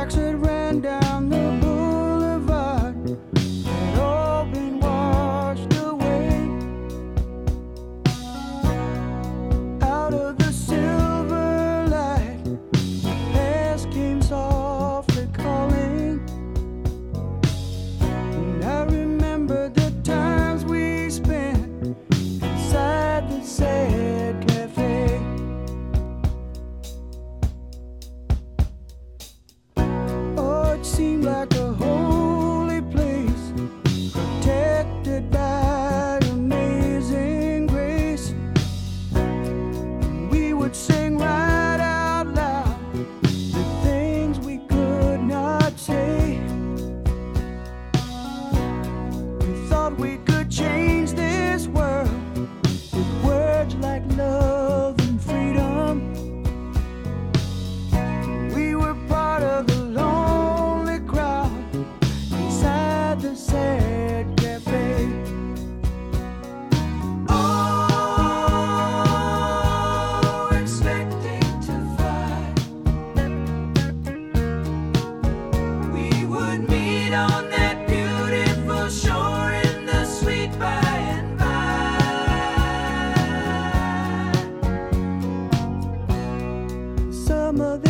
tracks that ran down the boulevard had all been washed away. Out of the silver light, the past came softly calling. And I remember the times we spent inside the sad cafe. Oh, it seemed like a holy place, protected by amazing grace. And we would sing right out loud the things we could not say. We thought we could change this world with words like love and freedom. We were part of the lonely crowd inside the sad cafe. Oh, expecting to fly, we would meet on that beautiful shore in the sweet by and by. Some of